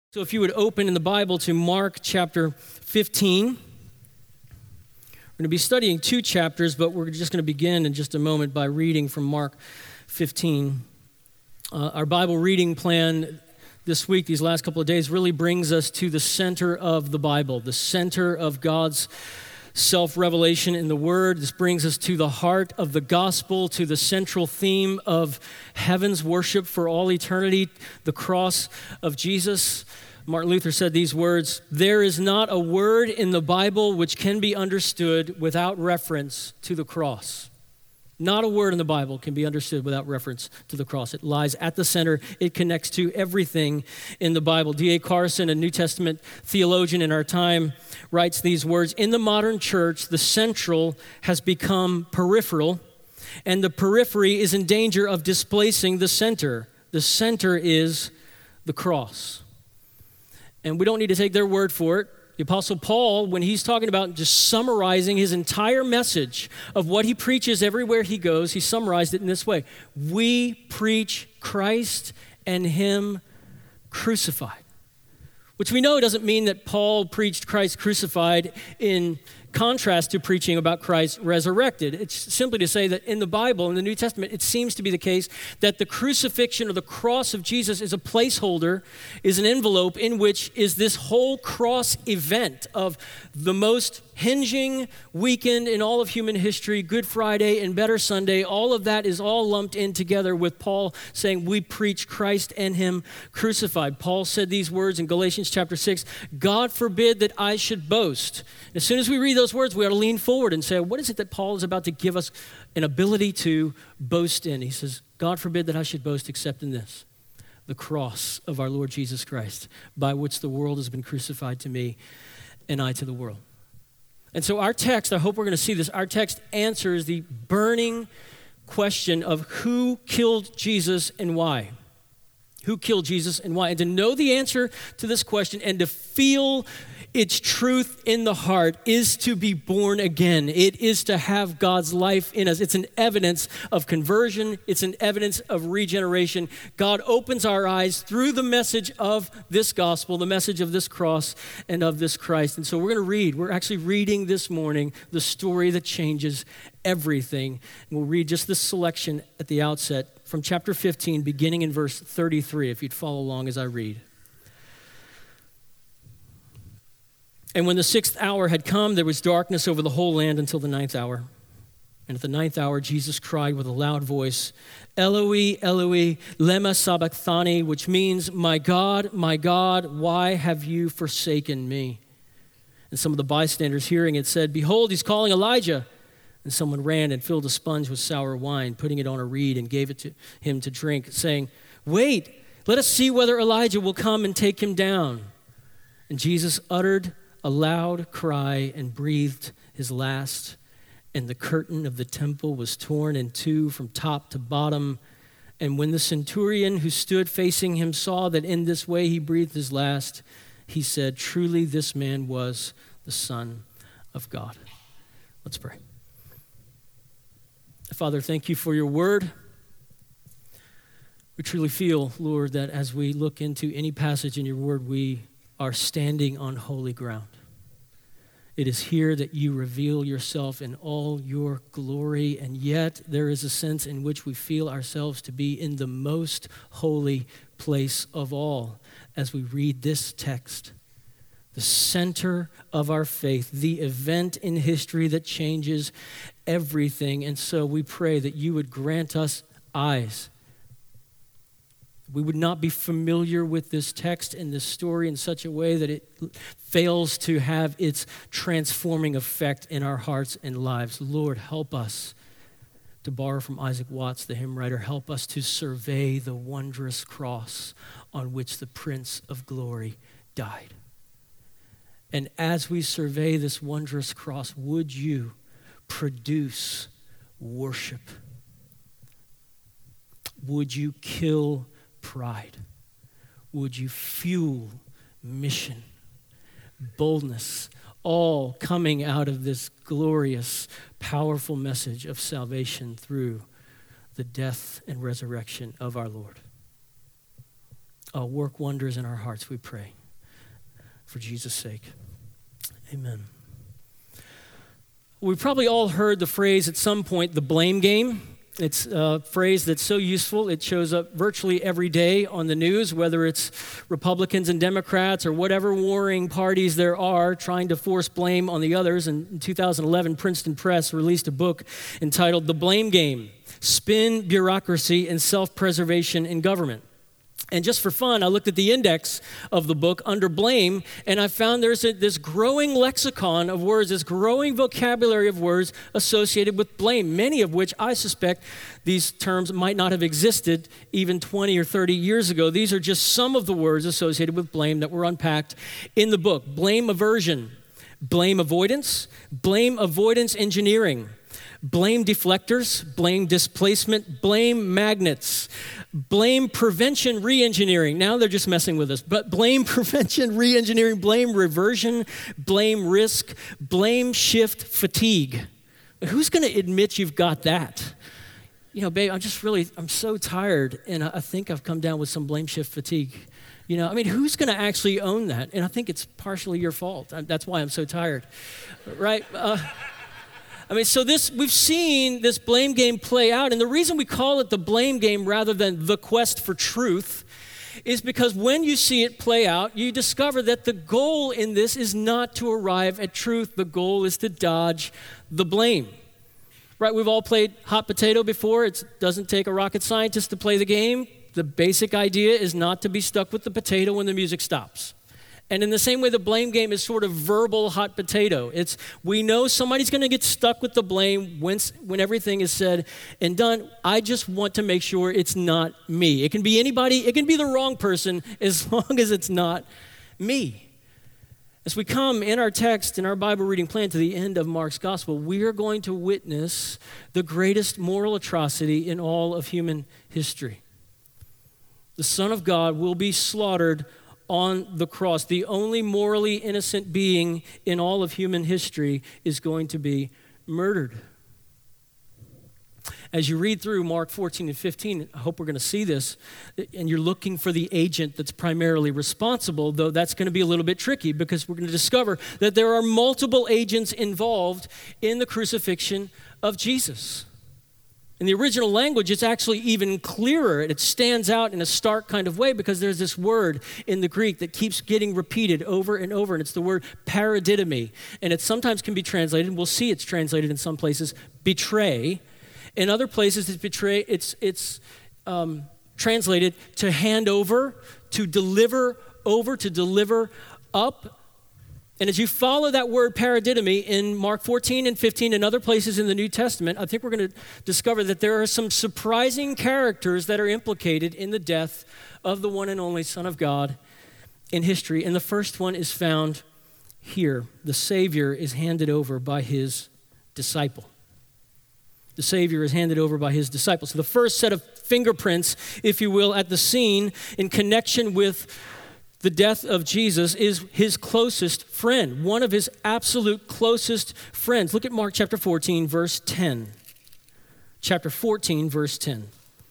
So if you would open in the Bible to Mark chapter 15. We're going to be studying 2 chapters, but we're just going to begin in just a moment by reading from Mark 15. Our Bible reading plan this week, these last couple of days, really brings us to the center of the Bible, the center of God's self-revelation in the Word. This brings us to the heart of the gospel, to the central theme of heaven's worship for all eternity, the cross of Jesus. Martin Luther said these words, "There is not a word in the Bible which can be understood without reference to the cross." Not a word in the Bible can be understood without reference to the cross. It lies at the center. It connects to everything in the Bible. D.A. Carson, a New Testament theologian in our time, writes these words, "In the modern church, the central has become peripheral, and the periphery is in danger of displacing the center. The center is the cross." And we don't need to take their word for it. The Apostle Paul, when he's talking about just summarizing his entire message of what he preaches everywhere he goes, he summarized it in this way. We preach Christ and Him crucified. Which we know doesn't mean that Paul preached Christ crucified in contrast to preaching about Christ resurrected. It's simply to say that in the Bible, in the New Testament, it seems to be the case that the crucifixion or the cross of Jesus is a placeholder, is an envelope in which is this whole cross event of the most hinging weekend in all of human history, Good Friday and Better Sunday. All of that is all lumped in together with Paul saying we preach Christ and Him crucified. Paul said these words in Galatians chapter 6, "God forbid that I should boast." As soon as we read those words, we ought to lean forward and say, what is it that Paul is about to give us an ability to boast in? He says, "God forbid that I should boast except in this, the cross of our Lord Jesus Christ, by which the world has been crucified to me and I to the world." And so our text, I hope we're going to see this, our text answers the burning question of who killed Jesus and why. Who killed Jesus and why? And to know the answer to this question and to feel its truth in the heart is to be born again. It is to have God's life in us. It's an evidence of conversion. It's an evidence of regeneration. God opens our eyes through the message of this gospel, the message of this cross and of this Christ. And so we're actually reading this morning the story that changes everything. And we'll read just this selection at the outset from chapter 15, beginning in verse 33, if you'd follow along as I read. "And when the 6th hour had come, there was darkness over the whole land until the 9th hour. And at the 9th hour, Jesus cried with a loud voice, 'Eloi, Eloi, lema sabachthani,' which means, my God, why have you forsaken me?" And some of the bystanders hearing it said, "Behold, he's calling Elijah." And someone ran and filled a sponge with sour wine, putting it on a reed and gave it to him to drink, saying, "Wait, let us see whether Elijah will come and take him down." And Jesus uttered a loud cry and breathed his last, and the curtain of the temple was torn in two from top to bottom. And when the centurion who stood facing him saw that in this way he breathed his last, he said, "Truly this man was the Son of God." Let's pray. Father, thank you for your word. We truly feel, Lord, that as we look into any passage in your word, we are standing on holy ground. It is here that you reveal yourself in all your glory, and yet there is a sense in which we feel ourselves to be in the most holy place of all as we read this text. The center of our faith, the event in history that changes everything. And so we pray that you would grant us eyes. We would not be familiar with this text and this story in such a way that it fails to have its transforming effect in our hearts and lives. Lord, help us, to borrow from Isaac Watts, the hymn writer, help us to survey the wondrous cross on which the Prince of Glory died. And as we survey this wondrous cross, would you produce worship? Would you kill pride? Would you fuel mission, boldness, all coming out of this glorious, powerful message of salvation through the death and resurrection of our Lord? Work wonders in our hearts, we pray. for Jesus' sake. Amen. We've probably all heard the phrase at some point, the blame game. It's a phrase that's so useful. It shows up virtually every day on the news, whether it's Republicans and Democrats or whatever warring parties there are trying to force blame on the others. And in 2011, Princeton Press released a book entitled The Blame Game: Spin, Bureaucracy, and Self-Preservation in Government. And just for fun, I looked at the index of the book under blame, and I found there's this growing lexicon of words, this growing vocabulary of words associated with blame, many of which I suspect these terms might not have existed even 20 or 30 years ago. These are just some of the words associated with blame that were unpacked in the book. Blame aversion, blame avoidance engineering, blame deflectors, blame displacement, blame magnets, blame prevention re-engineering. Now they're just messing with us. But blame prevention re-engineering, blame reversion, blame risk, blame shift fatigue. Who's going to admit you've got that? You know, babe, I'm so tired, and I think I've come down with some blame shift fatigue. You know, I mean, who's going to actually own that? And I think it's partially your fault. That's why I'm so tired, right? So we've seen this blame game play out, and the reason we call it the blame game rather than the quest for truth is because when you see it play out, you discover that the goal in this is not to arrive at truth. The goal is to dodge the blame. Right, we've all played hot potato before. It doesn't take a rocket scientist to play the game. The basic idea is not to be stuck with the potato when the music stops. And in the same way, the blame game is sort of verbal hot potato. We know somebody's going to get stuck with the blame when everything is said and done. I just want to make sure it's not me. It can be anybody. It can be the wrong person as long as it's not me. As we come in our text, in our Bible reading plan to the end of Mark's gospel, we are going to witness the greatest moral atrocity in all of human history. The Son of God will be slaughtered on the cross. The only morally innocent being in all of human history is going to be murdered. As you read through Mark 14 and 15, I hope we're going to see this, and you're looking for the agent that's primarily responsible, though that's going to be a little bit tricky because we're going to discover that there are multiple agents involved in the crucifixion of Jesus. In the original language, it's actually even clearer. It stands out in a stark kind of way because there's this word in the Greek that keeps getting repeated over and over, and it's the word paradidomi. And it sometimes can be translated, and we'll see it's translated in some places, betray. In other places, it's translated to hand over, to deliver over, to deliver up. And as you follow that word paradidomi in Mark 14 and 15 and other places in the New Testament, I think we're going to discover that there are some surprising characters that are implicated in the death of the one and only Son of God in history. And the first one is found here. The Savior is handed over by his disciple. The Savior is handed over by his disciples. So the first set of fingerprints, if you will, at the scene in connection with the death of Jesus is his closest friend, one of his absolute closest friends. Look at Mark chapter 14, verse 10. Chapter 14, verse 10.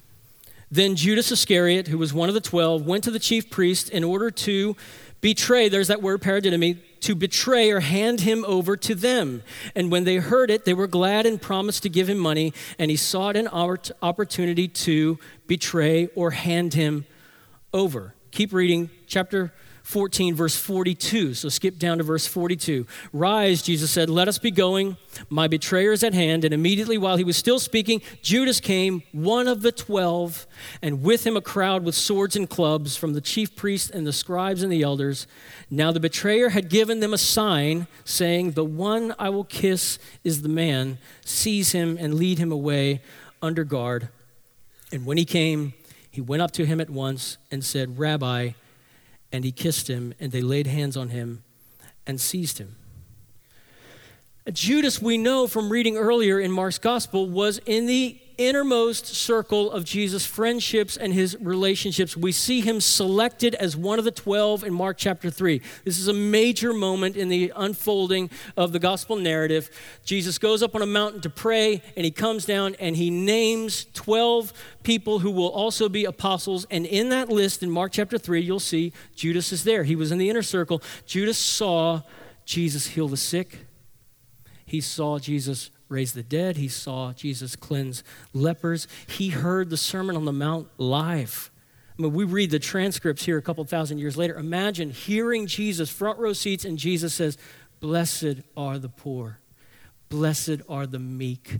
Then Judas Iscariot, who was one of the 12, went to the chief priest in order to betray, there's that word paradidomi, to betray or hand him over to them. And when they heard it, they were glad and promised to give him money, and he sought an opportunity to betray or hand him over. Keep reading, chapter 14, verse 42. So skip down to verse 42. Rise, Jesus said, let us be going. My betrayer is at hand. And immediately while he was still speaking, Judas came, one of the 12, and with him a crowd with swords and clubs from the chief priests and the scribes and the elders. Now the betrayer had given them a sign, saying, the one I will kiss is the man. Seize him and lead him away under guard. And when he came, he went up to him at once and said, Rabbi, and he kissed him, and they laid hands on him and seized him. Judas, we know from reading earlier in Mark's gospel, was in the innermost circle of Jesus' friendships and his relationships, we see him selected as one of the 12 in Mark chapter 3. This is a major moment in the unfolding of the gospel narrative. Jesus goes up on a mountain to pray, and he comes down and he names 12 people who will also be apostles. And in that list in Mark chapter 3, you'll see Judas is there. He was in the inner circle. Judas saw Jesus heal the sick. He saw Jesus raise the dead. He saw Jesus cleanse lepers. He heard the Sermon on the Mount live. I mean, we read the transcripts here a couple thousand years later. Imagine hearing Jesus, front row seats, and Jesus says, "Blessed are the poor. Blessed are the meek."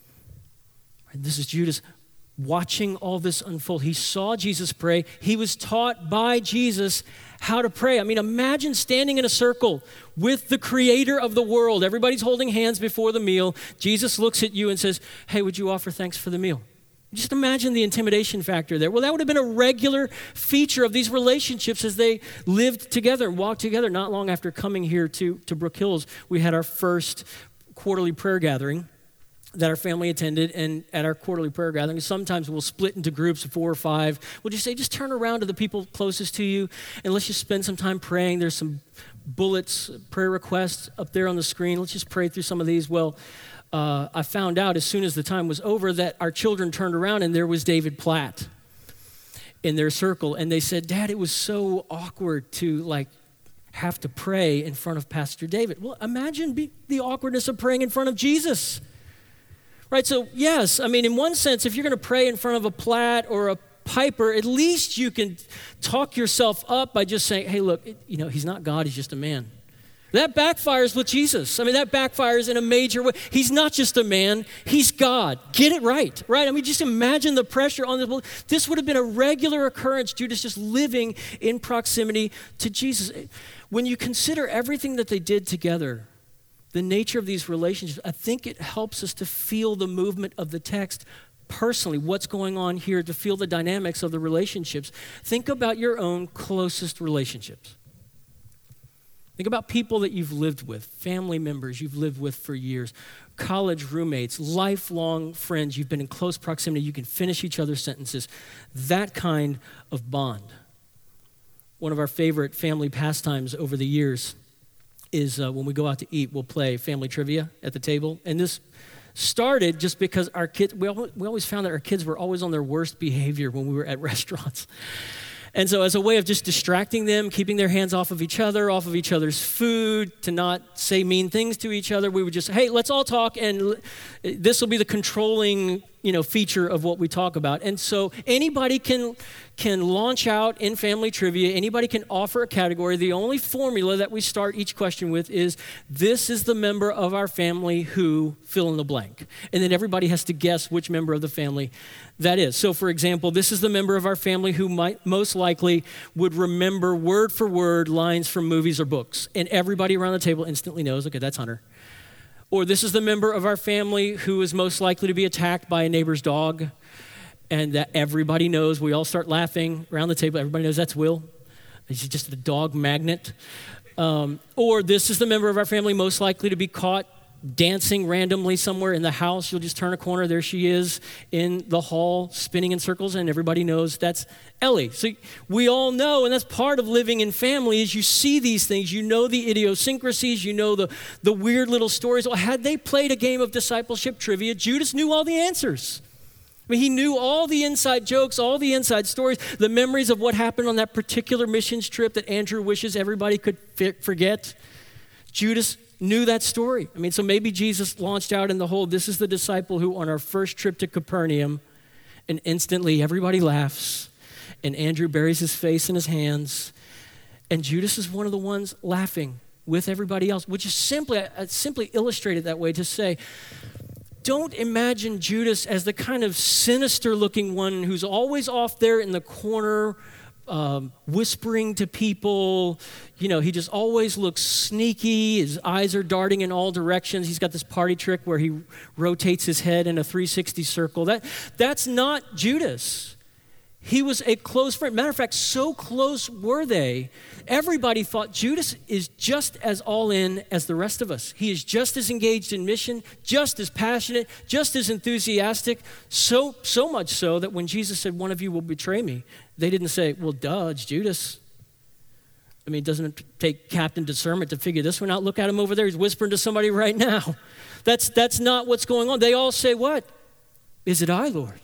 And this is Judas watching all this unfold. He saw Jesus pray. He was taught by Jesus how to pray. I mean, imagine standing in a circle with the creator of the world. Everybody's holding hands before the meal. Jesus looks at you and says, "Hey, would you offer thanks for the meal?" Just imagine the intimidation factor there. Well, that would have been a regular feature of these relationships as they lived together and walked together. Not long after coming here to Brook Hills, we had our first quarterly prayer gathering that our family attended. And at our quarterly prayer gathering, sometimes we'll split into groups of 4 or 5. We'll just say, just turn around to the people closest to you and let's just spend some time praying. There's some bullets, prayer requests up there on the screen. Let's just pray through some of these. Well, I found out as soon as the time was over that our children turned around and there was David Platt in their circle. And they said, "Dad, it was so awkward to have to pray in front of Pastor David." Well, imagine the awkwardness of praying in front of Jesus. Right, so yes, I mean, in one sense, if you're going to pray in front of a Platt or a Piper, at least you can talk yourself up by just saying, "Hey, look, he's not God, he's just a man." That backfires with Jesus. I mean, that backfires in a major way. He's not just a man, he's God. Get it right? I mean, just imagine the pressure on this. This would have been a regular occurrence, Judas just living in proximity to Jesus. When you consider everything that they did together, the nature of these relationships, I think it helps us to feel the movement of the text personally, what's going on here, to feel the dynamics of the relationships. Think about your own closest relationships. Think about people that you've lived with, family members you've lived with for years, college roommates, lifelong friends you've been in close proximity. You can finish each other's sentences. That kind of bond. One of our favorite family pastimes over the years is when we go out to eat, we'll play family trivia at the table. And this started just because our kids, we always found that our kids were always on their worst behavior when we were at restaurants. And so as a way of just distracting them, keeping their hands off of each other, off of each other's food, to not say mean things to each other, we would just, "Hey, let's all talk, and this will be the controlling feature of what we talk about." And so anybody can launch out in family trivia. Anybody can offer a category. The only formula that we start each question with is, "This is the member of our family who," fill in the blank. And then everybody has to guess which member of the family that is. So for example, "This is the member of our family who most likely would remember word for word lines from movies or books." And everybody around the table instantly knows, okay, that's Hunter. Or, "This is the member of our family who is most likely to be attacked by a neighbor's dog." And that everybody knows. We all start laughing around the table. Everybody knows that's Will. He's just a dog magnet. Or, "This is the member of our family most likely to be caught dancing randomly somewhere in the house." You'll just turn a corner. There she is in the hall spinning in circles, and everybody knows that's Ellie. So we all know, and that's part of living in family, is you see these things. You know the idiosyncrasies. You know the weird little stories. Well, had they played a game of discipleship trivia, Judas knew all the answers. I mean, he knew all the inside jokes, all the inside stories, the memories of what happened on that particular missions trip that Andrew wishes everybody could forget. Judas knew that story. I mean, so maybe Jesus launched out in the whole, "This is the disciple who on our first trip to Capernaum," and instantly everybody laughs, and Andrew buries his face in his hands, and Judas is one of the ones laughing with everybody else, which is simply illustrated that way to say, don't imagine Judas as the kind of sinister-looking one who's always off there in the corner, whispering to people. He just always looks sneaky. His eyes are darting in all directions. He's got this party trick where he rotates his head in a 360 circle. That's not Judas. He was a close friend. Matter of fact, so close were they, everybody thought Judas is just as all in as the rest of us. He is just as engaged in mission, just as passionate, just as enthusiastic, so much so that when Jesus said, one of you will betray me, they didn't say, well, duh, it's Judas. I mean, doesn't it take captain discernment to figure this one out? Look at him over there. He's whispering to somebody right now. That's not what's going on. They all say, what? Is it I, Lord?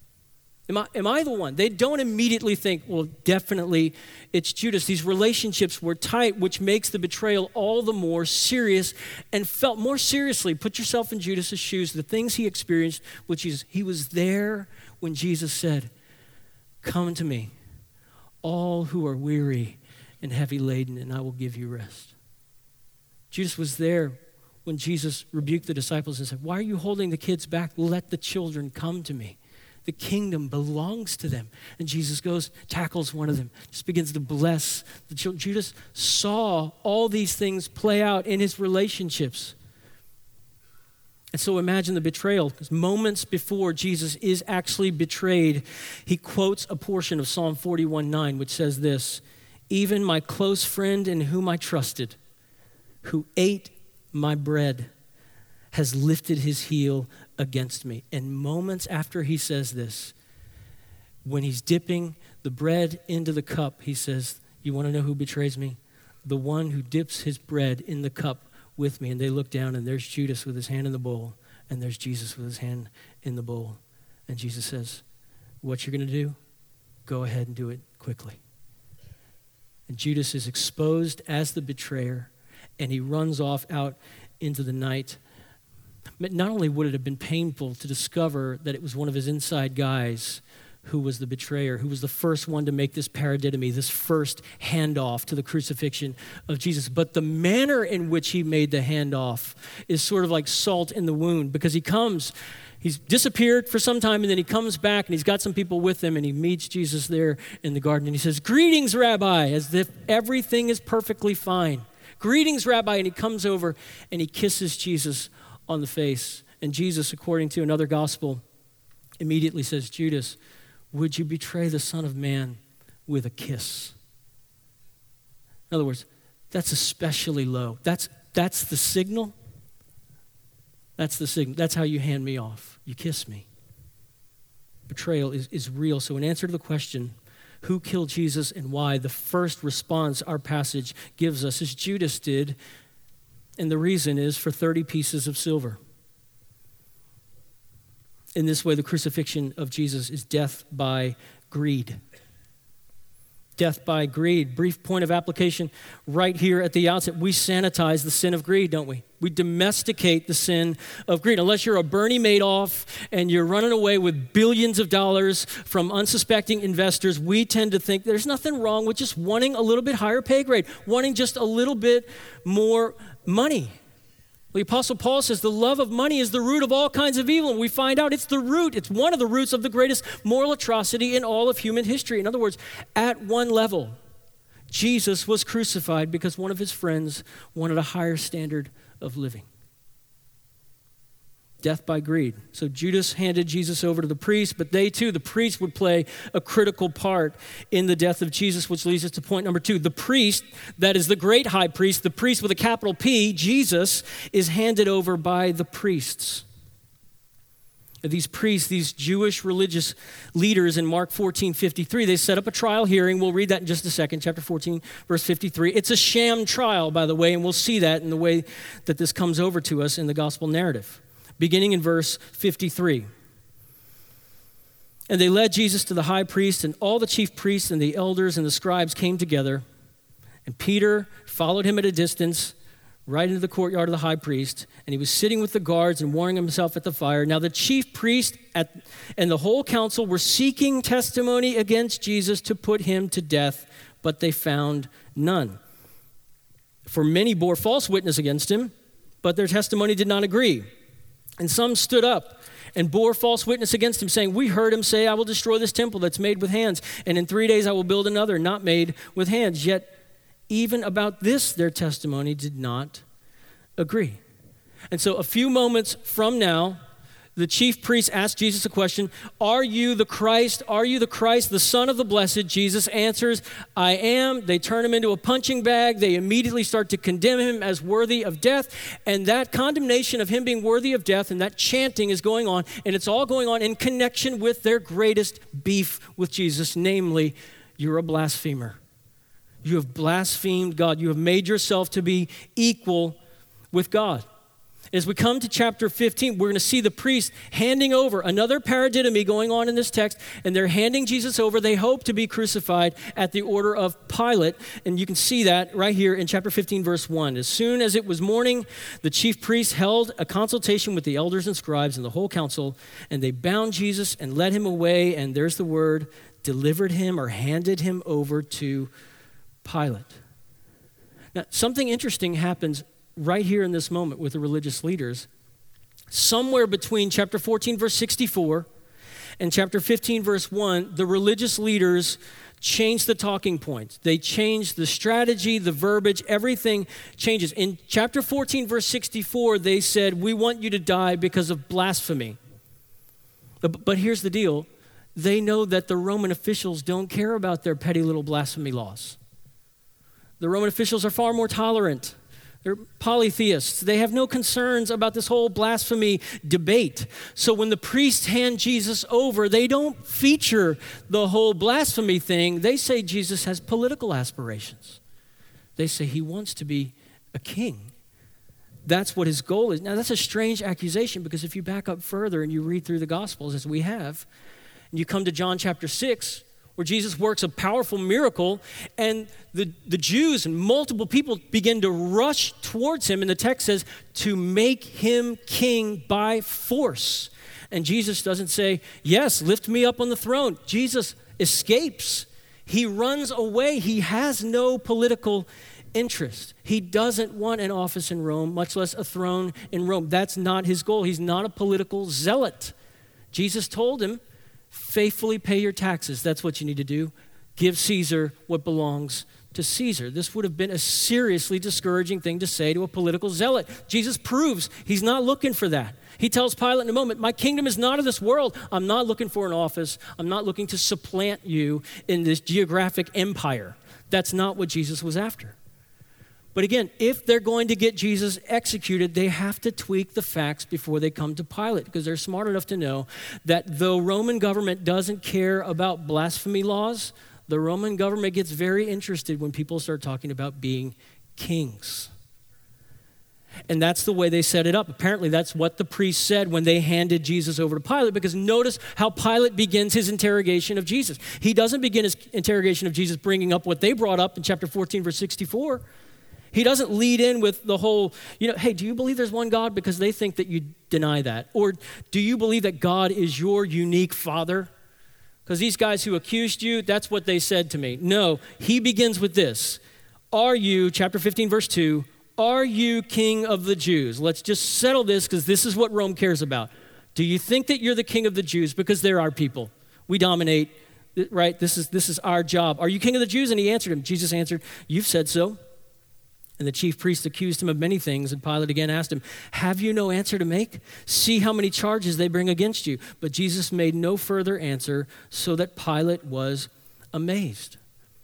Am I the one? They don't immediately think, well, definitely it's Judas. These relationships were tight, which makes the betrayal all the more serious and felt more seriously. Put yourself in Judas's shoes. The things he experienced with Jesus. He was there when Jesus said, come to me, all who are weary and heavy laden, and I will give you rest. Judas was there when Jesus rebuked the disciples and said, why are you holding the kids back? Let the children come to me. The kingdom belongs to them. And Jesus goes, tackles one of them, just begins to bless the children. Judas saw all these things play out in his relationships. And so imagine the betrayal, because moments before Jesus is actually betrayed, he quotes a portion of Psalm 41:9, which says this, even my close friend in whom I trusted, who ate my bread, has lifted his heel against me. And moments after he says this, when he's dipping the bread into the cup, he says, you want to know who betrays me? The one who dips his bread in the cup with me. And they look down and there's Judas with his hand in the bowl, and there's Jesus with his hand in the bowl. And Jesus says, what you're going to do, go ahead and do it quickly. And Judas is exposed as the betrayer, and he runs off out into the night. Not only would it have been painful to discover that it was one of his inside guys who was the betrayer, who was the first one to make this paradidomy, this first handoff to the crucifixion of Jesus. But the manner in which he made the handoff is sort of like salt in the wound, because he's disappeared for some time, and then he comes back, and he's got some people with him, and he meets Jesus there in the garden, and he says, greetings, Rabbi, as if everything is perfectly fine. Greetings, Rabbi, and he comes over, and he kisses Jesus on the face. And Jesus, according to another gospel, immediately says, Judas, would you betray the Son of Man with a kiss? In other words, that's especially low. That's the signal. That's the signal. That's how you hand me off. You kiss me. Betrayal is real. So in answer to the question, who killed Jesus and why, the first response our passage gives us is Judas did. And the reason is for 30 pieces of silver. In this way, the crucifixion of Jesus is death by greed. Death by greed. Brief point of application right here at the outset. We sanitize the sin of greed, don't we? We domesticate the sin of greed. Unless you're a Bernie Madoff and you're running away with billions of dollars from unsuspecting investors, we tend to think there's nothing wrong with just wanting a little bit higher pay grade, wanting just a little bit more money. The Apostle Paul says the love of money is the root of all kinds of evil. And we find out it's the root. It's one of the roots of the greatest moral atrocity in all of human history. In other words, at one level, Jesus was crucified because one of his friends wanted a higher standard of living. Death by greed. So Judas handed Jesus over to the priest, but they too, the priest, would play a critical part in the death of Jesus, which leads us to point number 2. The priest, that is the great high priest, the priest with a capital P, Jesus, is handed over by the priests. These priests, these Jewish religious leaders in Mark 14:53, they set up a trial hearing. We'll read that in just a second, chapter 14, verse 53. It's a sham trial, by the way, and we'll see that in the way that this comes over to us in the gospel narrative. Beginning in verse 53. And they led Jesus to the high priest, and all the chief priests and the elders and the scribes came together. And Peter followed him at a distance, right into the courtyard of the high priest, and he was sitting with the guards and warming himself at the fire. Now the chief priest and the whole council were seeking testimony against Jesus to put him to death, but they found none. For many bore false witness against him, but their testimony did not agree. And some stood up and bore false witness against him, saying, we heard him say, I will destroy this temple that's made with hands, and in 3 days I will build another not made with hands. Yet even about this, their testimony did not agree. And so a few moments from now, the chief priests ask Jesus a question, "Are you the Christ? Are you the Christ, the Son of the Blessed?" Jesus answers, "I am." They turn him into a punching bag. They immediately start to condemn him as worthy of death. And that condemnation of him being worthy of death and that chanting is going on. And it's all going on in connection with their greatest beef with Jesus, namely, you're a blasphemer. You have blasphemed God. You have made yourself to be equal with God. As we come to chapter 15, we're going to see the priest handing over another paradidomy going on in this text, and they're handing Jesus over. They hope to be crucified at the order of Pilate, and you can see that right here in chapter 15, verse 1. As soon as it was morning, the chief priests held a consultation with the elders and scribes and the whole council, and they bound Jesus and led him away, and there's the word, delivered him or handed him over to Pilate. Now, something interesting happens right here in this moment with the religious leaders. Somewhere between chapter 14, verse 64 and chapter 15, verse 1, the religious leaders changed the talking points. They changed the strategy, the verbiage, everything changes. In chapter 14, verse 64, they said, "We want you to die because of blasphemy." But here's the deal. They know that the Roman officials don't care about their petty little blasphemy laws. The Roman officials are far more tolerant. They're polytheists. They have no concerns about this whole blasphemy debate. So when the priests hand Jesus over, they don't feature the whole blasphemy thing. They say Jesus has political aspirations. They say he wants to be a king. That's what his goal is. Now, that's a strange accusation because if you back up further and you read through the Gospels, as we have, and you come to John chapter 6, where Jesus works a powerful miracle, and the Jews and multiple people begin to rush towards him, and the text says, to make him king by force. And Jesus doesn't say, "Yes, lift me up on the throne." Jesus escapes. He runs away. He has no political interest. He doesn't want an office in Rome, much less a throne in Rome. That's not his goal. He's not a political zealot. Jesus told him, faithfully pay your taxes. That's what you need to do. Give Caesar what belongs to Caesar. This would have been a seriously discouraging thing to say to a political zealot. Jesus proves he's not looking for that. He tells Pilate in a moment, "My kingdom is not of this world. I'm not looking for an office. I'm not looking to supplant you in this geographic empire." That's not what Jesus was after. But again, if they're going to get Jesus executed, they have to tweak the facts before they come to Pilate, because they're smart enough to know that though Roman government doesn't care about blasphemy laws, the Roman government gets very interested when people start talking about being kings. And that's the way they set it up. Apparently, that's what the priest said when they handed Jesus over to Pilate, because notice how Pilate begins his interrogation of Jesus. He doesn't begin his interrogation of Jesus bringing up what they brought up in chapter 14, verse 64. He doesn't lead in with the whole, hey, do you believe there's one God? Because they think that you deny that. Or do you believe that God is your unique father? Because these guys who accused you, that's what they said to me. No, he begins with this. Are you, chapter 15, verse 2, are you king of the Jews? Let's just settle this because this is what Rome cares about. Do you think that you're the king of the Jews? Because they're our people. We dominate, right? This is our job. Are you king of the Jews? And he answered him. Jesus answered, "You've said so." And the chief priest accused him of many things, and Pilate again asked him, "Have you no answer to make? See how many charges they bring against you." But Jesus made no further answer, so that Pilate was amazed.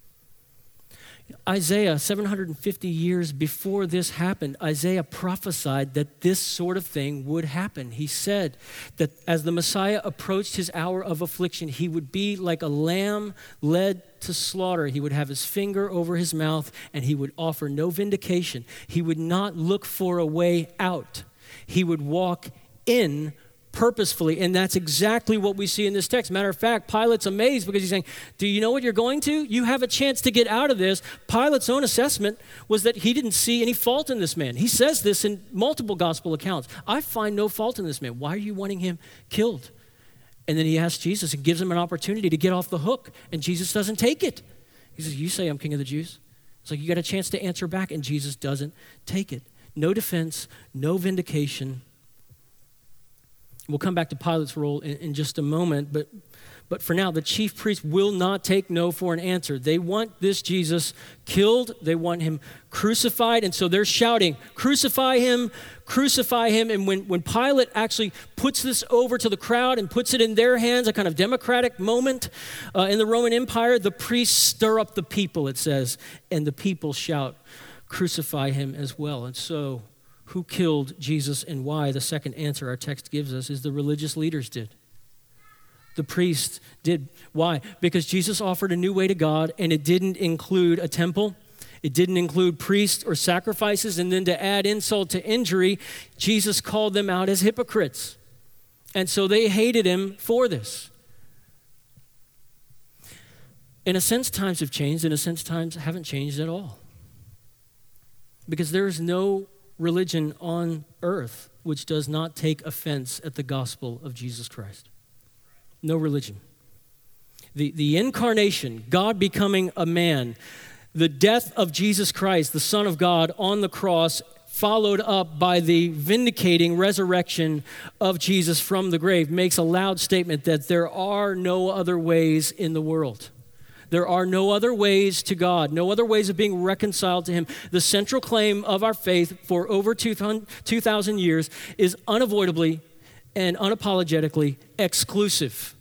Isaiah, 750 years before this happened, Isaiah prophesied that this sort of thing would happen. He said that as the Messiah approached his hour of affliction, he would be like a lamb led to slaughter. He would have his finger over his mouth, and he would offer no vindication. He would not look for a way out. He would walk in purposefully, and that's exactly what we see in this text. Matter of fact, Pilate's amazed because he's saying, do you know what you're going to? You have a chance to get out of this. Pilate's own assessment was that he didn't see any fault in this man. He says this in multiple gospel accounts. I find no fault in this man. Why are you wanting him killed? And then he asks Jesus and gives him an opportunity to get off the hook, and Jesus doesn't take it. He says, "You say I'm king of the Jews?" It's like you got a chance to answer back, and Jesus doesn't take it. No defense, no vindication. We'll come back to Pilate's role in just a moment, but But for now, the chief priests will not take no for an answer. They want this Jesus killed. They want him crucified. And so they're shouting, crucify him, crucify him. And when Pilate actually puts this over to the crowd and puts it in their hands, a kind of democratic moment in the Roman Empire, the priests stir up the people, it says, and the people shout, crucify him as well. And so who killed Jesus and why? The second answer our text gives us is the religious leaders did. The priests did. Why? Because Jesus offered a new way to God, and it didn't include a temple. It didn't include priests or sacrifices. And then to add insult to injury, Jesus called them out as hypocrites. And so they hated him for this. In a sense, times have changed. In a sense, times haven't changed at all. Because there is no religion on earth which does not take offense at the gospel of Jesus Christ. No religion. The incarnation, God becoming a man, the death of Jesus Christ, the Son of God on the cross, followed up by the vindicating resurrection of Jesus from the grave, makes a loud statement that there are no other ways in the world. There are no other ways to God, no other ways of being reconciled to him. The central claim of our faith for over 2,000 years is unavoidably and unapologetically exclusive.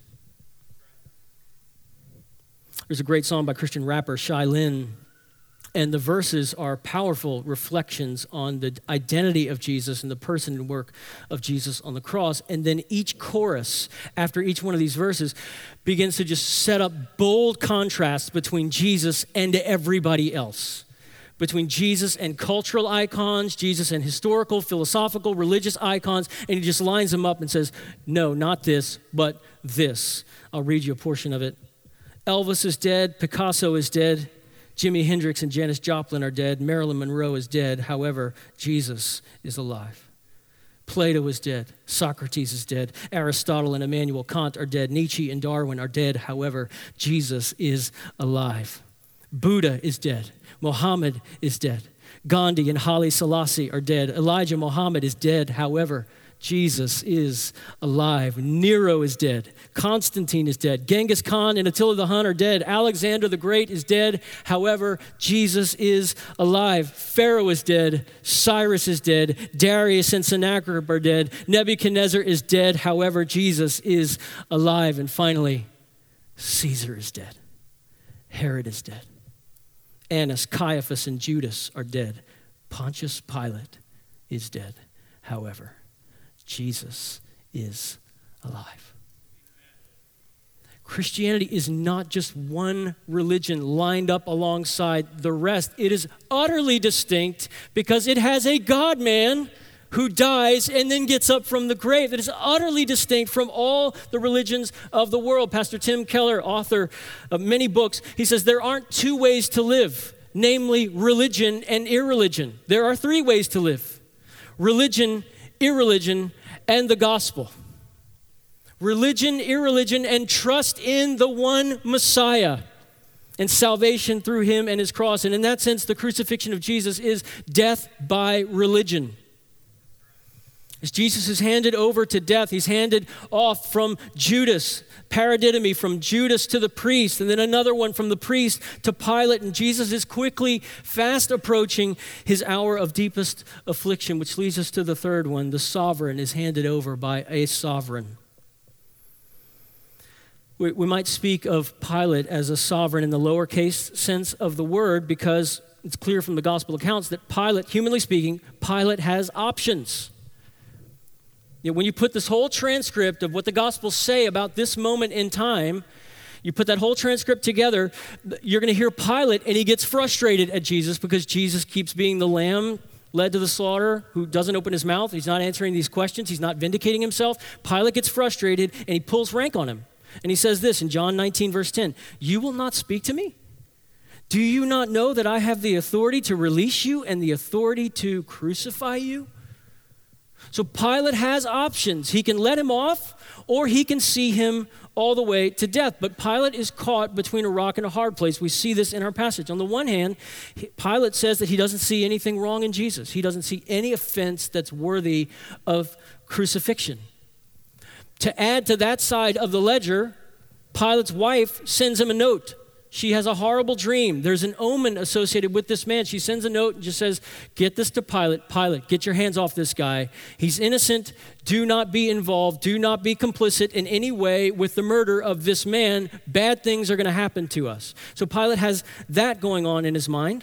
There's a great song by Christian rapper Shai Linne, and the verses are powerful reflections on the identity of Jesus and the person and work of Jesus on the cross. And then each chorus, after each one of these verses, begins to just set up bold contrasts between Jesus and everybody else. Between Jesus and cultural icons, Jesus and historical, philosophical, religious icons, and he just lines them up and says, no, not this, but this. I'll read you a portion of it. Elvis is dead, Picasso is dead, Jimi Hendrix and Janis Joplin are dead, Marilyn Monroe is dead, however, Jesus is alive. Plato is dead, Socrates is dead, Aristotle and Immanuel Kant are dead, Nietzsche and Darwin are dead, however, Jesus is alive. Buddha is dead, Muhammad is dead, Gandhi and Haile Selassie are dead, Elijah Muhammad is dead, however, Jesus is alive. Nero is dead. Constantine is dead. Genghis Khan and Attila the Hun are dead. Alexander the Great is dead. However, Jesus is alive. Pharaoh is dead. Cyrus is dead. Darius and Sennacherib are dead. Nebuchadnezzar is dead. However, Jesus is alive. And finally, Caesar is dead. Herod is dead. Annas, Caiaphas, and Judas are dead. Pontius Pilate is dead. However, Jesus is alive. Christianity is not just one religion lined up alongside the rest. It is utterly distinct because it has a God-man who dies and then gets up from the grave. It is utterly distinct from all the religions of the world. Pastor Tim Keller, author of many books, he says there aren't two ways to live, namely religion and irreligion. There are three ways to live: religion, irreligion, and the gospel. Religion, irreligion, and trust in the one Messiah and salvation through him and his cross. And in that sense, the crucifixion of Jesus is death by religion. As Jesus is handed over to death, he's handed off from Judas, paradidomi, from Judas to the priest, and then another one from the priest to Pilate. And Jesus is quickly, fast approaching his hour of deepest affliction, which leads us to the third one. The sovereign is handed over by a sovereign. We might speak of Pilate as a sovereign in the lowercase sense of the word because it's clear from the gospel accounts that Pilate, humanly speaking, Pilate has options. You know, when you put this whole transcript of what the Gospels say about this moment in time, you put that whole transcript together, you're going to hear Pilate, and he gets frustrated at Jesus because Jesus keeps being the lamb led to the slaughter who doesn't open his mouth. He's not answering these questions. He's not vindicating himself. Pilate gets frustrated, and he pulls rank on him. And he says this in John 19, verse 10, "You will not speak to me? Do you not know that I have the authority to release you and the authority to crucify you?" So Pilate has options. He can let him off, or he can see him all the way to death. But Pilate is caught between a rock and a hard place. We see this in our passage. On the one hand, Pilate says that he doesn't see anything wrong in Jesus. He doesn't see any offense that's worthy of crucifixion. To add to that side of the ledger, Pilate's wife sends him a note. She has a horrible dream. There's an omen associated with this man. She sends a note and just says, get this to Pilate. Pilate, get your hands off this guy. He's innocent. Do not be involved. Do not be complicit in any way with the murder of this man. Bad things are going to happen to us. So Pilate has that going on in his mind.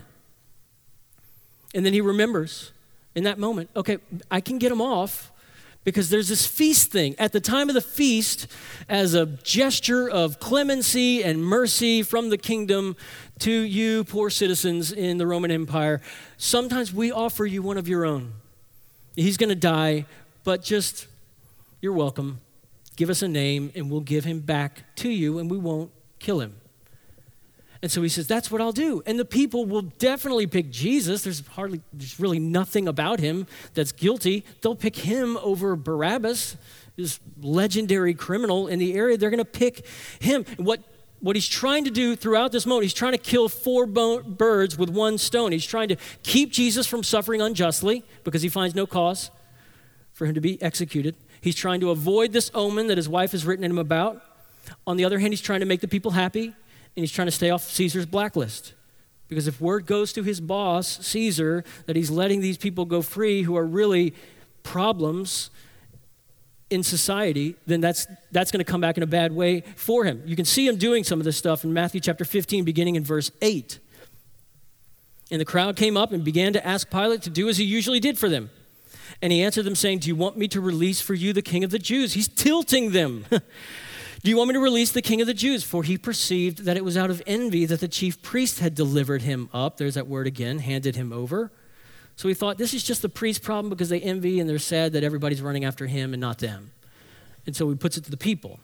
And then he remembers in that moment, okay, I can get him off because there's this feast thing. At the time of the feast, as a gesture of clemency and mercy from the kingdom to you poor citizens in the Roman Empire, sometimes we offer you one of your own. He's going to die, but just, you're welcome. Give us a name and we'll give him back to you and we won't kill him. And so he says, that's what I'll do. And the people will definitely pick Jesus. There's really nothing about him that's guilty. They'll pick him over Barabbas, this legendary criminal in the area. They're going to pick him. What he's trying to do throughout this moment, he's trying to kill four birds with one stone. He's trying to keep Jesus from suffering unjustly because he finds no cause for him to be executed. He's trying to avoid this omen that his wife has written him about. On the other hand, he's trying to make the people happy. And he's trying to stay off Caesar's blacklist. Because if word goes to his boss, Caesar, that he's letting these people go free who are really problems in society, then that's going to come back in a bad way for him. You can see him doing some of this stuff in Matthew chapter 15, beginning in verse 8. And the crowd came up and began to ask Pilate to do as he usually did for them. And he answered them saying, do you want me to release for you the king of the Jews? He's tilting them. Do you want me to release the king of the Jews? For he perceived that it was out of envy that the chief priest had delivered him up. There's that word again, handed him over. So he thought, this is just the priest's problem because they envy and they're sad that everybody's running after him and not them. And so he puts it to the people.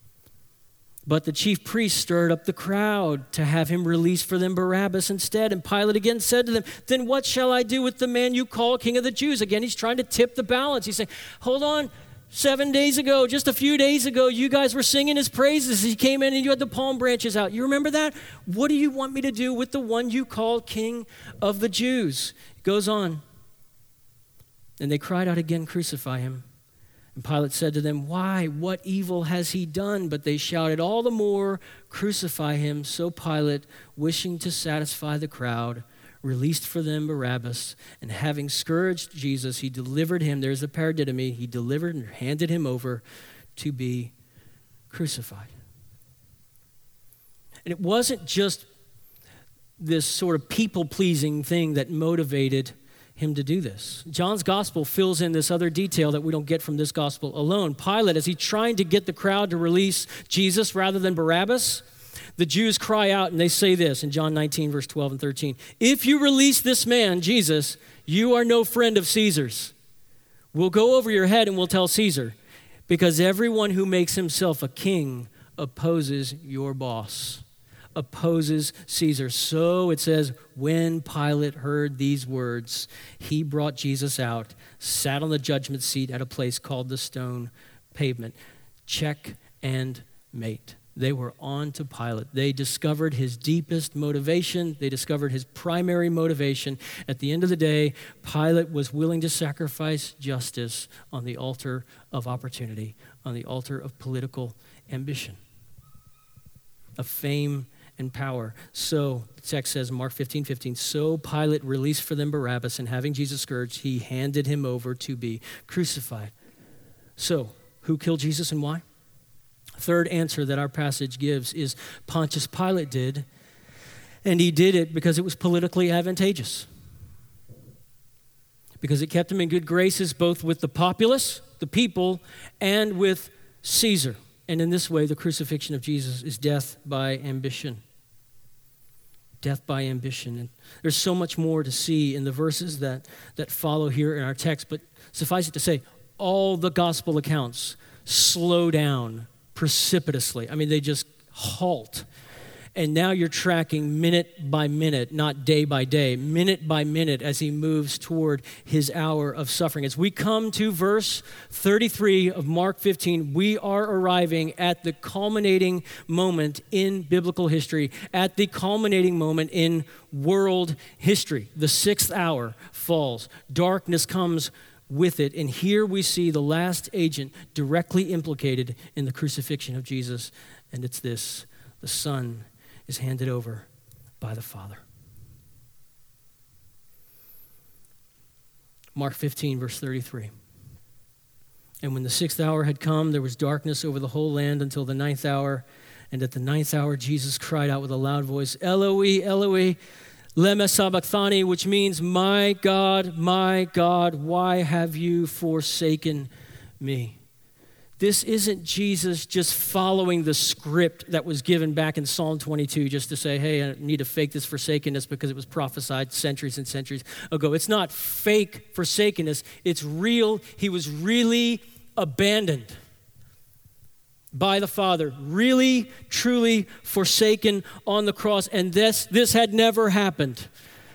But the chief priest stirred up the crowd to have him release for them Barabbas instead. And Pilate again said to them, then what shall I do with the man you call king of the Jews? Again, he's trying to tip the balance. He's saying, hold on. 7 days ago, just a few days ago, you guys were singing his praises. He came in and you had the palm branches out. You remember that? What do you want me to do with the one you call King of the Jews? It goes on. And they cried out again, crucify him. And Pilate said to them, why? What evil has he done? But they shouted all the more, crucify him. So Pilate, wishing to satisfy the crowd, released for them Barabbas, and having scourged Jesus, he delivered him, there's a paradidomi, he delivered and handed him over to be crucified. And it wasn't just this sort of people-pleasing thing that motivated him to do this. John's gospel fills in this other detail that we don't get from this gospel alone. Pilate, as he's trying to get the crowd to release Jesus rather than Barabbas, the Jews cry out and they say this in John 19, verse 12 and 13. If you release this man, Jesus, you are no friend of Caesar's. We'll go over your head and we'll tell Caesar, because everyone who makes himself a king opposes your boss, opposes Caesar. So it says, when Pilate heard these words, he brought Jesus out, sat on the judgment seat at a place called the Stone Pavement. Check and mate. They were on to Pilate. They discovered his deepest motivation. They discovered his primary motivation. At the end of the day, Pilate was willing to sacrifice justice on the altar of opportunity, on the altar of political ambition, of fame and power. So, the text says, Mark 15:15, so Pilate released for them Barabbas, and having Jesus scourged, he handed him over to be crucified. So, who killed Jesus and why? Third answer that our passage gives is Pontius Pilate did, and he did it because it was politically advantageous. Because it kept him in good graces both with the populace, the people, and with Caesar. And in this way, the crucifixion of Jesus is death by ambition. Death by ambition. And there's so much more to see in the verses that follow here in our text, but suffice it to say, all the gospel accounts slow down precipitously. I mean, they just halt. And now you're tracking minute by minute, not day by day, minute by minute as he moves toward his hour of suffering. As we come to verse 33 of Mark 15, we are arriving at the culminating moment in biblical history, at the culminating moment in world history. The sixth hour falls. Darkness comes with it. And here we see the last agent directly implicated in the crucifixion of Jesus, And it's this: the Son is handed over by the Father. Mark 15, verse 33. And when the 6th hour had come, there was darkness over the whole land until the 9th hour. And at the 9th hour, Jesus cried out with a loud voice, Eloi, Eloi, lema sabachthani, which means, my God, why have you forsaken me? This isn't Jesus just following the script that was given back in Psalm 22 just to say, hey, I need to fake this forsakenness because it was prophesied centuries and centuries ago. It's not fake forsakenness. It's real. He was really abandoned by the Father, really, truly forsaken on the cross. And this had never happened.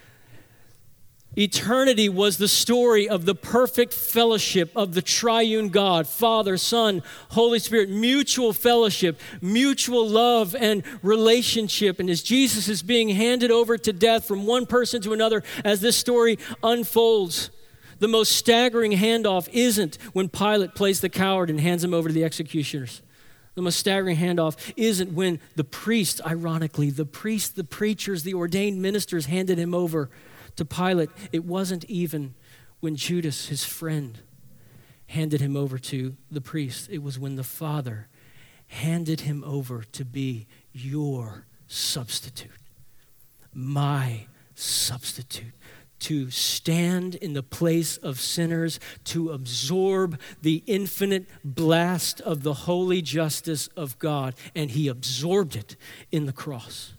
Eternity was the story of the perfect fellowship of the triune God, Father, Son, Holy Spirit, mutual fellowship, mutual love and relationship. And as Jesus is being handed over to death from one person to another, as this story unfolds, the most staggering handoff isn't when Pilate plays the coward and hands him over to the executioners. The most staggering handoff isn't when the priests, ironically, the preachers, the ordained ministers handed him over to Pilate. It wasn't even when Judas, his friend, handed him over to the priest. It was when the Father handed him over to be your substitute, my substitute, to stand in the place of sinners, to absorb the infinite blast of the holy justice of God. And he absorbed it in the cross.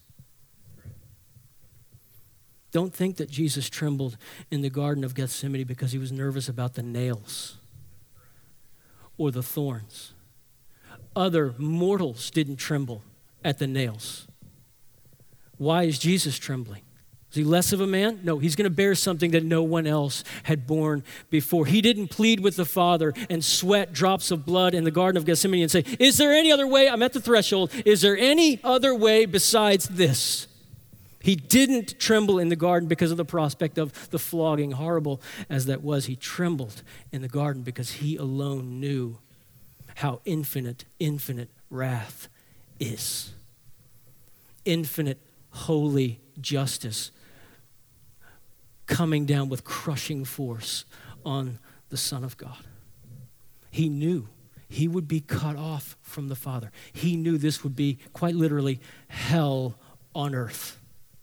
Don't think that Jesus trembled in the Garden of Gethsemane because he was nervous about the nails or the thorns. Other mortals didn't tremble at the nails. Why is Jesus trembling? Is he less of a man? No, he's going to bear something that no one else had borne before. He didn't plead with the Father and sweat drops of blood in the Garden of Gethsemane and say, is there any other way? I'm at the threshold. Is there any other way besides this? He didn't tremble in the garden because of the prospect of the flogging, horrible as that was. He trembled in the garden because he alone knew how infinite wrath is. Infinite, holy justice coming down with crushing force on the Son of God. He knew he would be cut off from the Father. He knew this would be, quite literally, hell on earth.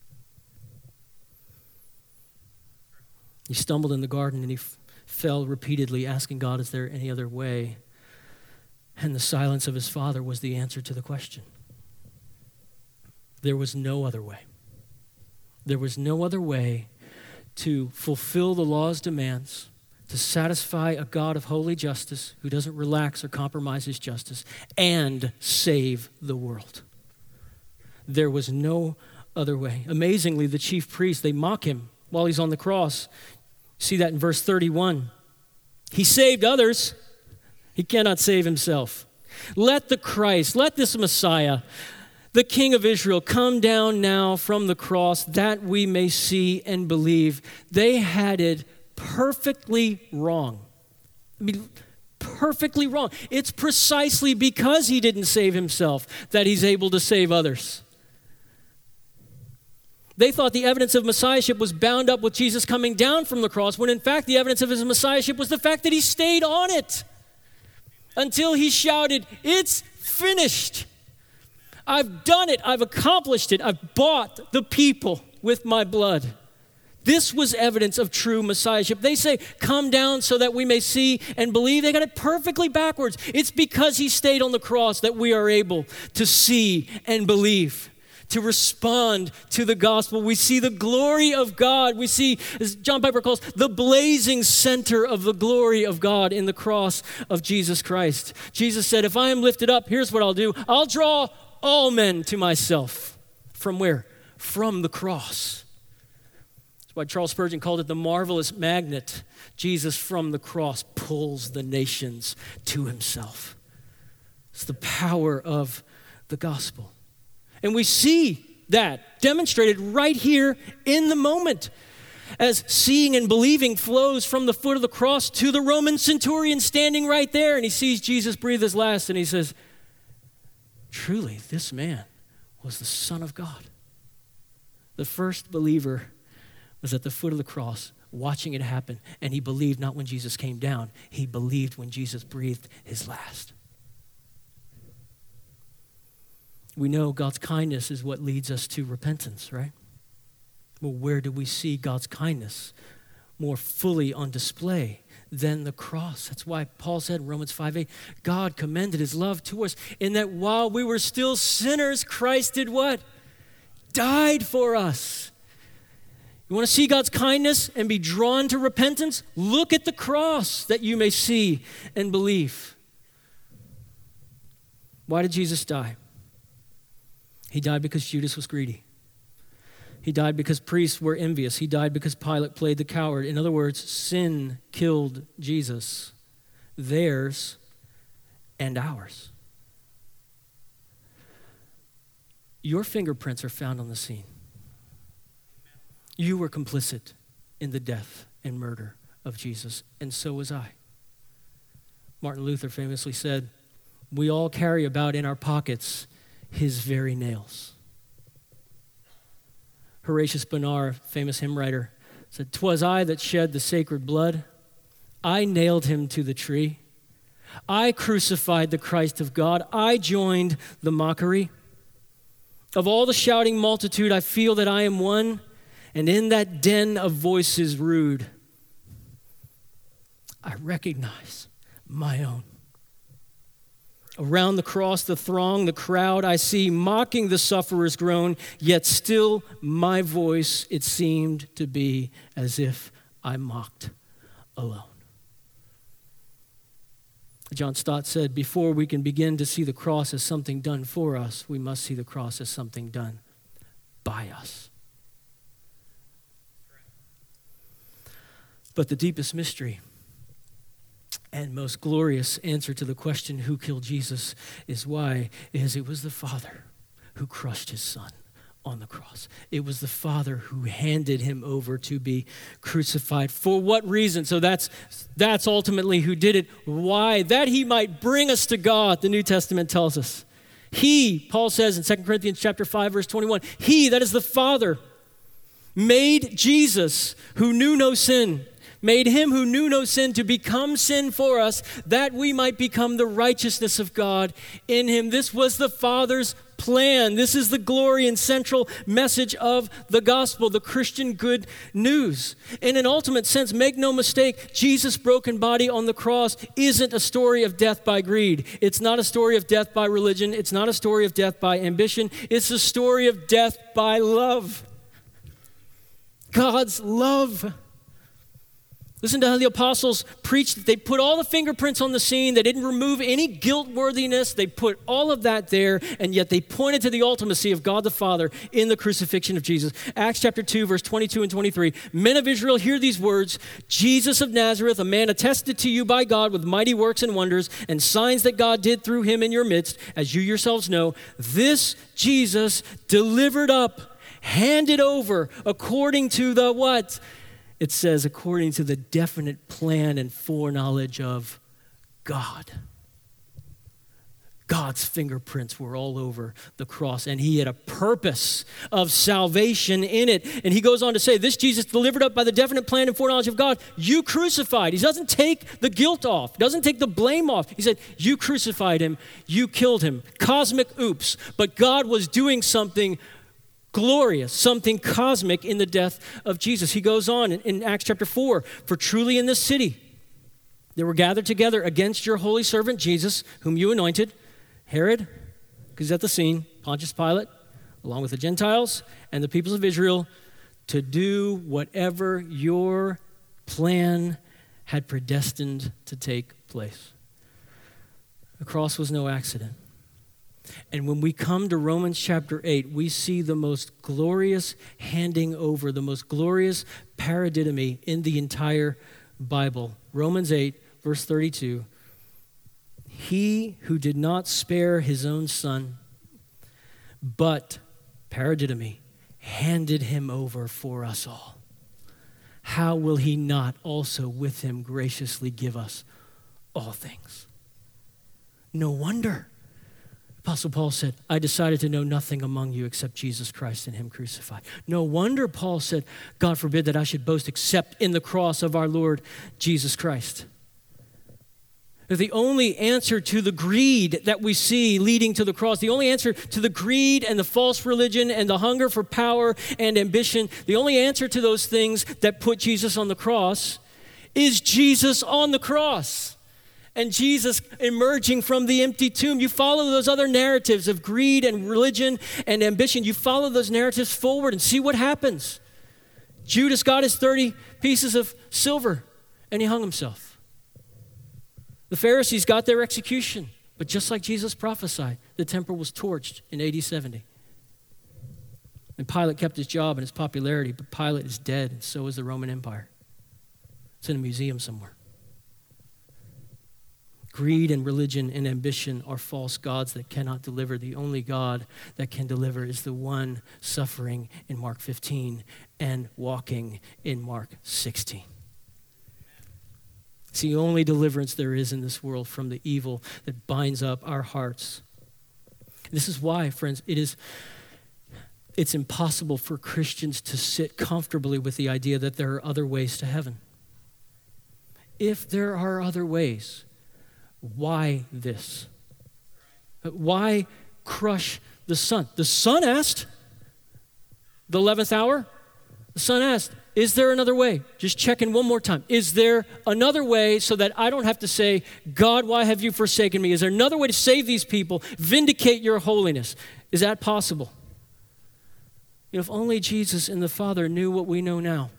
He stumbled in the garden and he fell repeatedly, asking God, is there any other way? And the silence of his Father was the answer to the question. There was no other way. There was no other way to fulfill the law's demands, to satisfy a God of holy justice who doesn't relax or compromise his justice, and save the world. There was no other way. Amazingly, the chief priests, they mock him while he's on the cross. See that in verse 31. He saved others. He cannot save himself. Let the Christ, let this Messiah, the King of Israel, come down now from the cross that we may see and believe. They had it perfectly wrong. Perfectly wrong. It's precisely because he didn't save himself that he's able to save others. They thought the evidence of messiahship was bound up with Jesus coming down from the cross, when in fact the evidence of his messiahship was the fact that he stayed on it until he shouted, it's finished. I've done it. I've accomplished it. I've bought the people with my blood. This was evidence of true messiahship. They say, come down so that we may see and believe. They got it perfectly backwards. It's because he stayed on the cross that we are able to see and believe, to respond to the gospel. We see the glory of God. We see, as John Piper calls, the blazing center of the glory of God in the cross of Jesus Christ. Jesus said, if I am lifted up, here's what I'll do. I'll draw all men to myself. From where? From the cross. That's why Charles Spurgeon called it the marvelous magnet. Jesus from the cross pulls the nations to himself. It's the power of the gospel. And we see that demonstrated right here in the moment as seeing and believing flows from the foot of the cross to the Roman centurion standing right there. And he sees Jesus breathe his last and he says, truly, this man was the Son of God. The first believer was at the foot of the cross, watching it happen, and he believed not when Jesus came down, he believed when Jesus breathed his last. We know God's kindness is what leads us to repentance, right? Well, where do we see God's kindness more fully on display than the cross? That's why Paul said in Romans 5:8, God commended his love to us in that while we were still sinners, Christ did what? Died for us. You want to see God's kindness and be drawn to repentance? Look at the cross that you may see and believe. Why did Jesus die? He died because Judas was greedy. He died because priests were envious. He died because Pilate played the coward. In other words, sin killed Jesus, theirs and ours. Your fingerprints are found on the scene. You were complicit in the death and murder of Jesus, and so was I. Martin Luther famously said, we all carry about in our pockets his very nails. Horatius Bonar, famous hymn writer, said, "'Twas I that shed the sacred blood. I nailed him to the tree. I crucified the Christ of God. I joined the mockery. Of all the shouting multitude, I feel that I am one, and in that den of voices rude, I recognize my own. Around the cross, the throng, the crowd I see, mocking the sufferer's groan, yet still my voice, it seemed to be as if I mocked alone." John Stott said, before we can begin to see the cross as something done for us, we must see the cross as something done by us. But the deepest mystery and most glorious answer to the question, who killed Jesus, is why? Is it was the Father who crushed his Son on the cross. It was the Father who handed him over to be crucified. For what reason? So that's ultimately who did it. Why? That he might bring us to God, the New Testament tells us. He, Paul says in 2 Corinthians chapter 5, verse 21, he, that is the Father, made Jesus, who knew no sin, made him who knew no sin to become sin for us, that we might become the righteousness of God in him. This was the Father's plan. This is the glory and central message of the gospel, the Christian good news. In an ultimate sense, make no mistake, Jesus' broken body on the cross isn't a story of death by greed. It's not a story of death by religion. It's not a story of death by ambition. It's a story of death by love. God's love. Listen to how the apostles preached. They put all the fingerprints on the scene. They didn't remove any guilt worthiness. They put all of that there, and yet they pointed to the ultimacy of God the Father in the crucifixion of Jesus. Acts chapter 2, verse 22 and 23. Men of Israel, hear these words. Jesus of Nazareth, a man attested to you by God with mighty works and wonders and signs that God did through him in your midst, as you yourselves know. This Jesus delivered up, handed over according to the what? It says, according to the definite plan and foreknowledge of God. God's fingerprints were all over the cross, and he had a purpose of salvation in it. And he goes on to say, this Jesus delivered up by the definite plan and foreknowledge of God, you crucified. He doesn't take the guilt off, doesn't take the blame off. He said, you crucified him, you killed him. Cosmic oops. But God was doing something glorious, something cosmic in the death of Jesus. He goes on in Acts chapter 4, for truly in this city they were gathered together against your holy servant Jesus, whom you anointed, Herod, because he's at the scene, Pontius Pilate, along with the Gentiles and the peoples of Israel, to do whatever your plan had predestined to take place. The cross was no accident. And when we come to Romans chapter 8, we see the most glorious handing over, the most glorious paradidomi in the entire Bible. Romans 8, verse 32. He who did not spare his own son, but, paradidomi, handed him over for us all. How will he not also with him graciously give us all things? No wonder Apostle Paul said, I decided to know nothing among you except Jesus Christ and him crucified. No wonder Paul said, God forbid that I should boast except in the cross of our Lord Jesus Christ. The only answer to the greed that we see leading to the cross, the only answer to the greed and the false religion and the hunger for power and ambition, the only answer to those things that put Jesus on the cross is Jesus on the cross. And Jesus emerging from the empty tomb. You follow those other narratives of greed and religion and ambition. You follow those narratives forward and see what happens. Judas got his 30 pieces of silver and he hung himself. The Pharisees got their execution. But just like Jesus prophesied, the temple was torched in AD 70. And Pilate kept his job and his popularity, but Pilate is dead, and so is the Roman Empire. It's in a museum somewhere. Greed and religion and ambition are false gods that cannot deliver. The only God that can deliver is the one suffering in Mark 15 and walking in Mark 16. It's the only deliverance there is in this world from the evil that binds up our hearts. This is why, friends, it's impossible for Christians to sit comfortably with the idea that there are other ways to heaven. If there are other ways, why this? Why crush the Son? The Son asked, the 11th hour, the Son asked, is there another way? Just checking one more time. Is there another way so that I don't have to say, God, why have you forsaken me? Is there another way to save these people, vindicate your holiness? Is that possible? If only Jesus and the Father knew what we know now.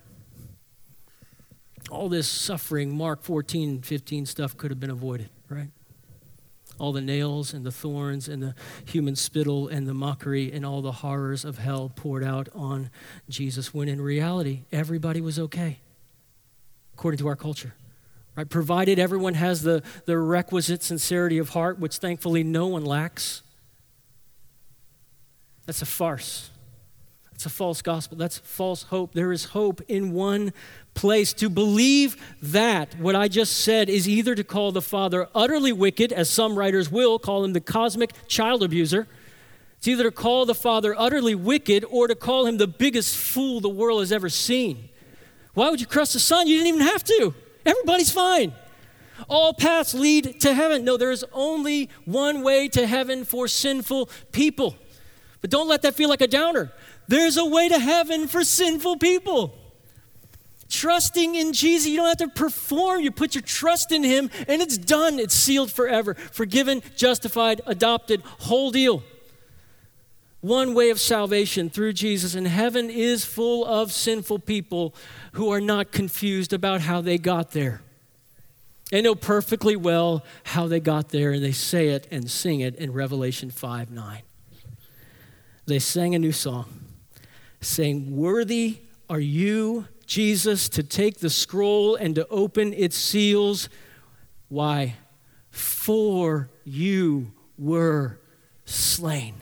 All this suffering, Mark 14, 15 stuff could have been avoided, right? All the nails and the thorns and the human spittle and the mockery and all the horrors of hell poured out on Jesus, when in reality, everybody was okay, according to our culture, right? Provided everyone has the requisite sincerity of heart, which thankfully no one lacks. That's a farce. It's a false gospel. That's false hope. There is hope in one place. To believe that what I just said is either to call the Father utterly wicked, as some writers will, call him the cosmic child abuser. It's either to call the Father utterly wicked or to call him the biggest fool the world has ever seen. Why would you crush the Son? You didn't even have to. Everybody's fine. All paths lead to heaven. No, there is only one way to heaven for sinful people. But don't let that feel like a downer. There's a way to heaven for sinful people. Trusting in Jesus, you don't have to perform. You put your trust in him and it's done. It's sealed forever. Forgiven, justified, adopted, whole deal. One way of salvation through Jesus, and heaven is full of sinful people who are not confused about how they got there. They know perfectly well how they got there, and they say it and sing it in Revelation 5:9. They sang a new song, saying, "Worthy are you, Jesus, to take the scroll and to open its seals." Why? For you were slain.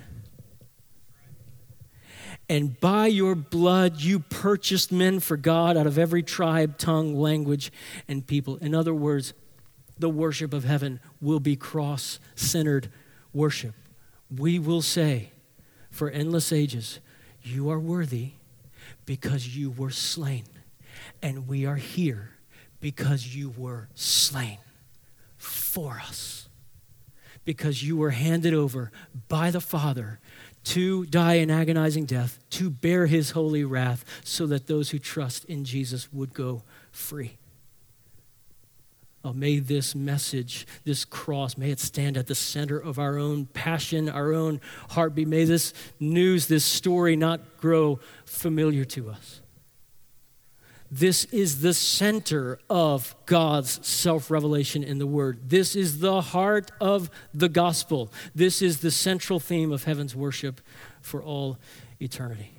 And by your blood you purchased men for God out of every tribe, tongue, language, and people. In other words, the worship of heaven will be cross-centered worship. We will say for endless ages, you are worthy because you were slain. And we are here because you were slain for us. Because you were handed over by the Father to die an agonizing death, to bear his holy wrath, so that those who trust in Jesus would go free. Oh, may this message, this cross, may it stand at the center of our own passion, our own heartbeat. May this news, this story not grow familiar to us. This is the center of God's self-revelation in the Word. This is the heart of the gospel. This is the central theme of heaven's worship for all eternity.